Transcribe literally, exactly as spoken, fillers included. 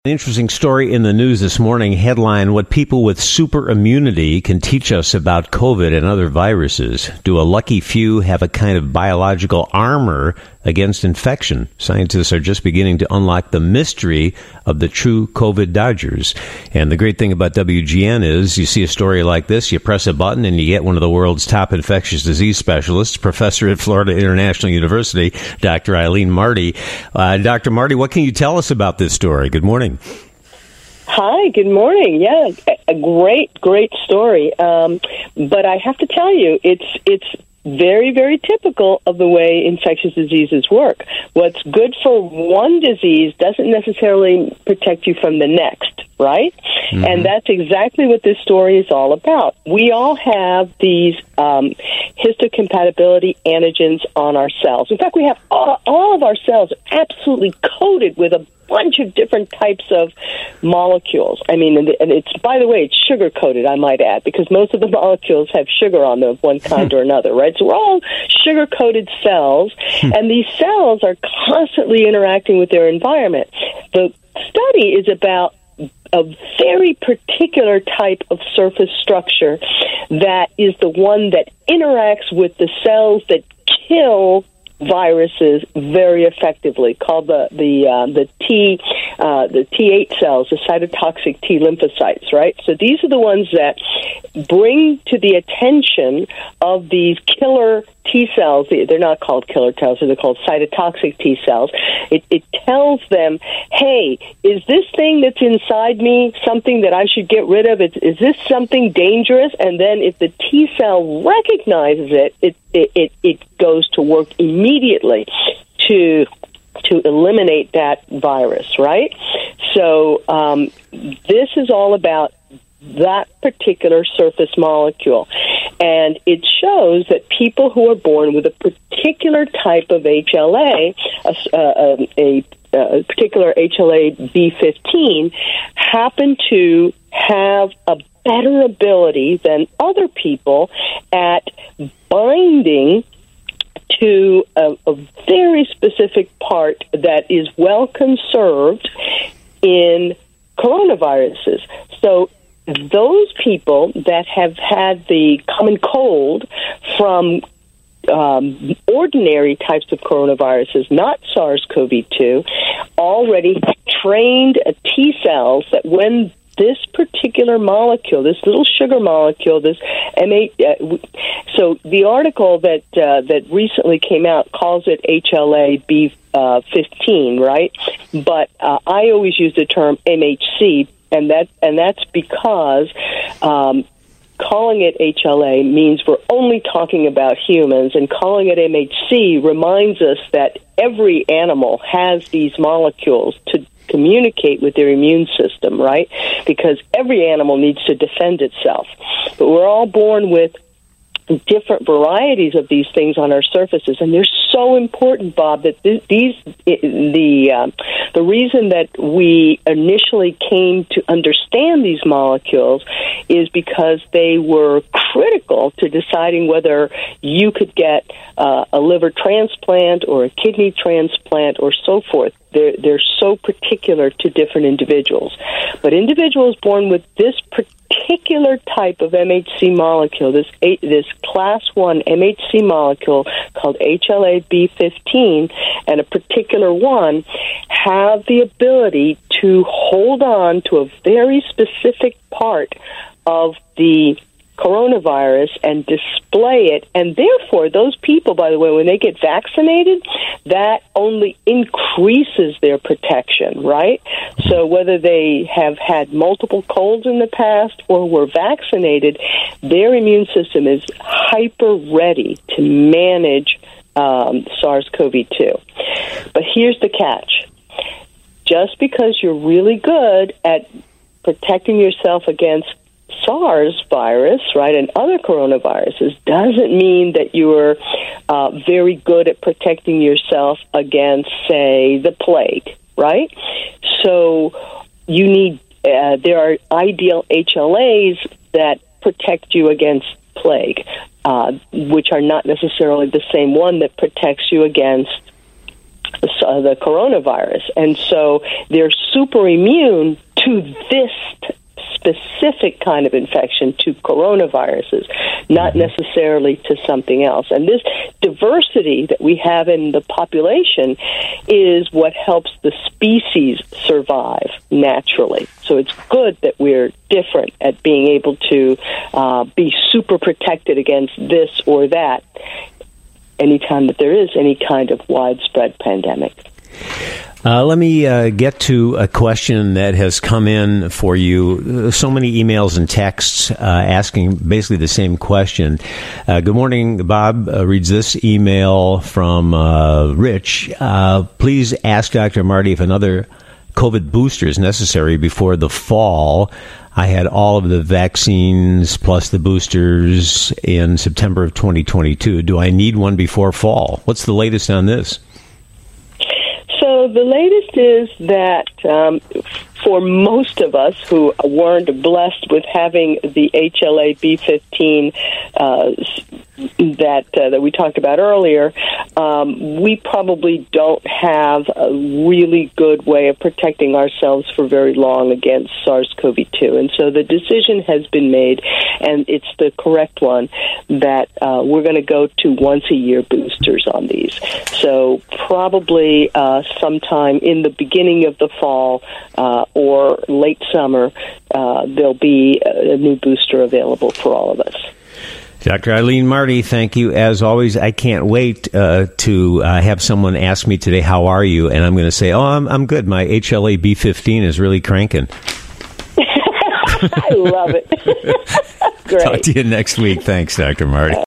An interesting story in the news this morning, headline, what people with super immunity can teach us about COVID and other viruses. Do a lucky few have a kind of biological armor against infection? Scientists are just beginning to unlock the mystery of the true COVID dodgers. And the great thing about W G N is you see a story like this, you press a button and you get one of the world's top infectious disease specialists, professor at Florida International University, Doctor Eileen Marty. Uh, Doctor Marty, what can you tell us about this story? Good morning. Hi, good morning. Yeah, a great, great story. Um, but I have to tell you, it's it's very, very typical of the way infectious diseases work. What's good for one disease doesn't necessarily protect you from the next, right? Mm-hmm. And that's exactly what this story is all about. We all have these um, histocompatibility antigens on our cells. In fact, we have all, all of our cells absolutely coated with a bunch of different types of molecules. I mean, and it's, by the way, it's sugar-coated, I might add, because most of the molecules have sugar on them of one kind or another, right? So we're all sugar-coated cells, and these cells are constantly interacting with their environment. The study is about a very particular type of surface structure that is the one that interacts with the cells that kill viruses very effectively, called the the uh, the T uh, the T eight cells, the cytotoxic T lymphocytes, right? So these are the ones that bring to the attention of these killer T cells. They're not called killer T cells; they're called cytotoxic T cells. It, it tells them, "Hey, is this thing that's inside me something that I should get rid of? Is, is this something dangerous?" And then, if the T cell recognizes it, it it, it, it goes to work immediately to to eliminate that virus. Right? So um, this is all about that particular surface molecule. And it shows that people who are born with a particular type of H L A, a, a, a, a particular H L A B fifteen, happen to have a better ability than other people at binding to a, a very specific part that is well conserved in coronaviruses. So those people that have had the common cold from um, ordinary types of coronaviruses, not SARS-CoV two, already trained T cells that when this particular molecule, this little sugar molecule, this M eight, uh, so the article that uh, that recently came out calls it H L A B fifteen, right? But uh, I always use the term M H C. And that and that's because um, calling it H L A means we're only talking about humans, and calling it M H C reminds us that every animal has these molecules to communicate with their immune system, right? Because every animal needs to defend itself. But we're all born with different varieties of these things on our surfaces, and they're so important, Bob, that th- these the uh, the reason that we initially came to understand these molecules is because they were critical to deciding whether you could get uh, a liver transplant or a kidney transplant or so forth. They're, they're so particular to different individuals. But individuals born with this particular type of M H C molecule, this this class one M H C molecule called H L A B fifteen, and a particular one, have the ability to hold on to a very specific part of the coronavirus and display it, and therefore those people, by the way, when they get vaccinated, that only increases their protection, right? So whether they have had multiple colds in the past or were vaccinated, their immune system is hyper ready to manage um, SARS-CoV two. But here's the catch. Just because you're really good at protecting yourself against SARS virus, right, and other coronaviruses doesn't mean that you're uh, very good at protecting yourself against, say, the plague, right? So you need, uh, there are ideal H L As that protect you against plague, uh, which are not necessarily the same one that protects you against uh, the coronavirus. And so they're super immune to this t- specific kind of infection, to coronaviruses, not necessarily to something else. And this diversity that we have in the population is what helps the species survive naturally. So it's good that we're different at being able to uh, be super protected against this or that anytime that there is any kind of widespread pandemic. Uh, let me uh, get to a question that has come in for you. So many emails and texts uh, asking basically the same question. Uh, good morning, Bob. Uh, reads this email from uh, Rich. Uh, please ask Doctor Marty if another COVID booster is necessary before the fall. I had all of the vaccines plus the boosters in September of twenty twenty-two. Do I need one before fall? What's the latest on this? So the latest is that um, for most of us who weren't blessed with having the H L A B fifteen uh, that uh, that we talked about earlier, um, we probably don't have a really good way of protecting ourselves for very long against SARS-C o V two. And so the decision has been made, and it's the correct one, that uh, we're going to go to once-a-year boosters on these. So probably uh, sometime in the beginning of the fall uh, or late summer, uh, there'll be a new booster available for all of us. Doctor Eileen Marty, thank you as always. I can't wait uh, to uh, have someone ask me today, how are you? And I'm going to say, oh, I'm, I'm good. My H L A B fifteen is really cranking. I love it. Great. Talk to you next week. Thanks, Doctor Marty.